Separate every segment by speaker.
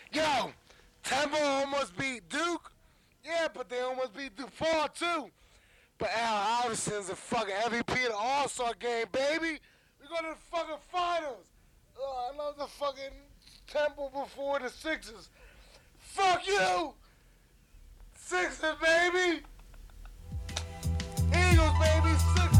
Speaker 1: Yo, Temple almost beat Duke. Yeah, but they almost beat DePaul too. But Al Iverson's a fucking MVP of the All-Star game, baby. We go to the fucking finals. I love the fucking Temple before the Sixers. Fuck you! Sixers, baby! Eagles, baby! Sixers!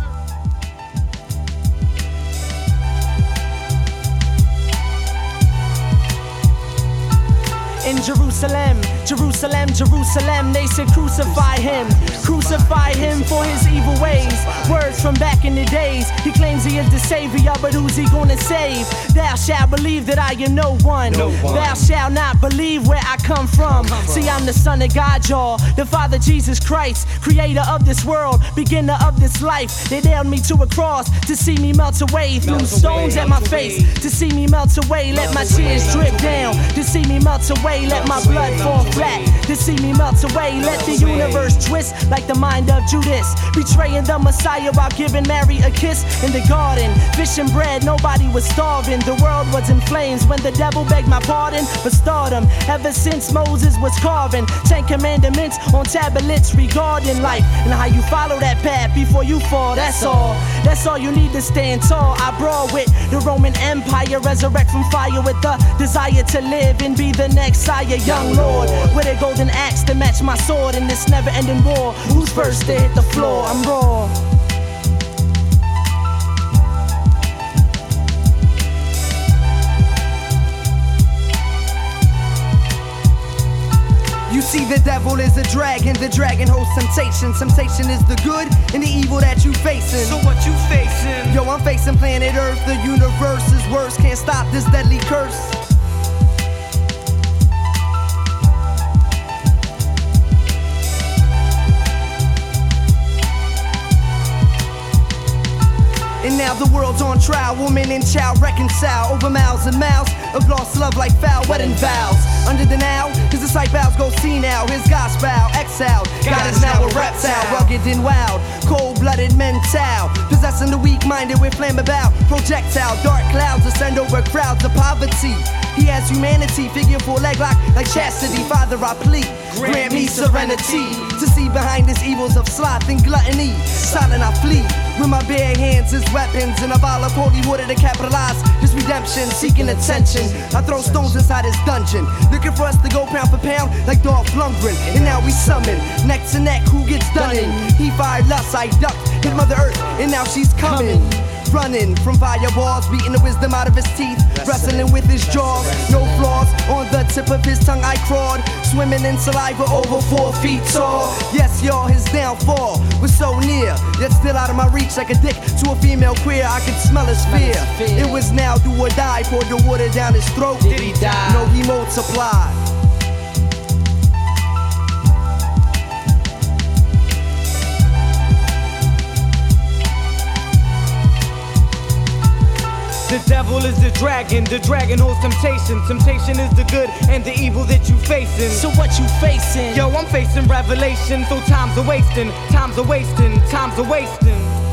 Speaker 2: In Jerusalem, Jerusalem, Jerusalem, they said crucify him for his evil ways. Words from back in the days, he claims he is the savior, but who's he gonna save? Thou shalt believe that I am no one. Thou shalt not believe where I come from. See, I'm the son of God, y'all, the Father Jesus Christ, creator of this world, beginner of this life. They nailed me to a cross to see me melt away. Threw stones at my face to see me melt away. Let my tears drip down to see me melt away. Let my blood fall flat to see me melt away. Let the universe twist like the mind of Judas, betraying the Messiah while giving Mary a kiss in the garden. Fish and bread, nobody was starving. The world was in flames when the devil begged my pardon for stardom. Ever since Moses was carving 10 commandments on tablets regarding life and how you follow that path before you fall. That's all you need to stand tall. I brawl with the Roman Empire, resurrect from fire with the desire to live and be the next Messiah, young Lord, with a golden axe to match my sword in this never-ending war. Who's first to hit the floor? I'm raw.
Speaker 3: You see, the devil is a dragon, the dragon holds temptation. Temptation is the good and the evil that you facing.
Speaker 2: So what you facing?
Speaker 3: Yo, I'm facing planet Earth, the universe is worse. Can't stop this deadly curse. And now the world's on trial, woman and child reconcile over miles and miles of lost love like foul wedding vows. Under the now, his disciples go see now, his gospel exiled. God is now a reptile, rugged and wild, cold-blooded mental, possessing the weak-minded with flame about projectile. Dark clouds ascend over crowds of poverty. He has humanity, figure for leg lock like chastity. Father, I plead, grant me serenity to see behind these evils of sloth and gluttony. Silent I flee, with my bare hands as weapons, and a vial of holy water to capitalize this redemption, seeking attention. I throw stones inside his dungeon, looking for us to go pound for pound like Dolph Lundgren. And now we summon, neck to neck, who gets done in? He fired us, I ducked, hit Mother Earth, and now she's coming. Running from firewalls, beating the wisdom out of his teeth, wrestling with his jaws, no flaws. On the tip of his tongue I crawled, swimming in saliva over 4 feet tall. Yes, y'all, his downfall was so near, yet still out of my reach like a dick to a female queer. I could smell his fear. It was now do or die, poured the water down his throat.
Speaker 2: Did he die?
Speaker 3: No, he multiplied.
Speaker 2: The devil is the dragon holds temptation. Temptation is the good and the evil that you facing. So what you facing? Yo, I'm facing revelation, so time's a wasting, time's a wasting, time's a wasting.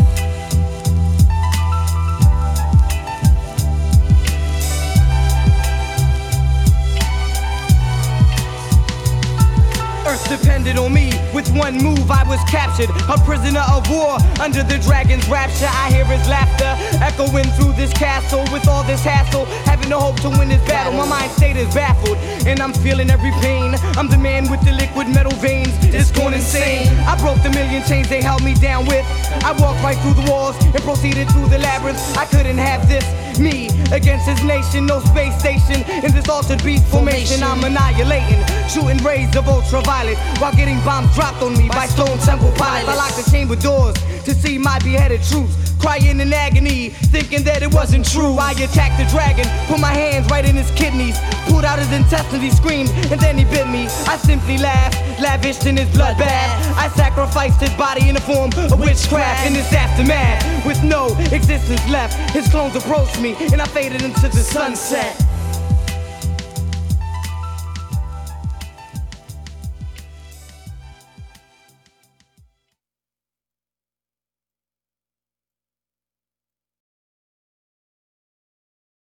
Speaker 2: Earth depended on me. With one move I was captured, a prisoner of war under the dragon's rapture. I hear his laughter echoing through this castle. With all this hassle, having no hope to win this battle, my mind state is baffled and I'm feeling every pain. I'm the man with the liquid metal veins, it's going insane. I broke the million chains they held me down with. I walked right through the walls and proceeded through the labyrinth. I couldn't have this, me against his nation. No space station in this altered beast formation. I'm annihilating, shooting rays of ultraviolet while getting bombs dropped on me by Stone Temple pilots. I locked the chamber doors to see my beheaded troops, crying in agony, thinking that it wasn't true. I attacked the dragon, put my hands right in his kidneys, pulled out his intestines, he screamed, and then he bit me. I simply laughed, lavished in his bloodbath. I sacrificed his body in the form of witchcraft. In this aftermath, with no existence left, his clones approached me, and I faded into the sunset.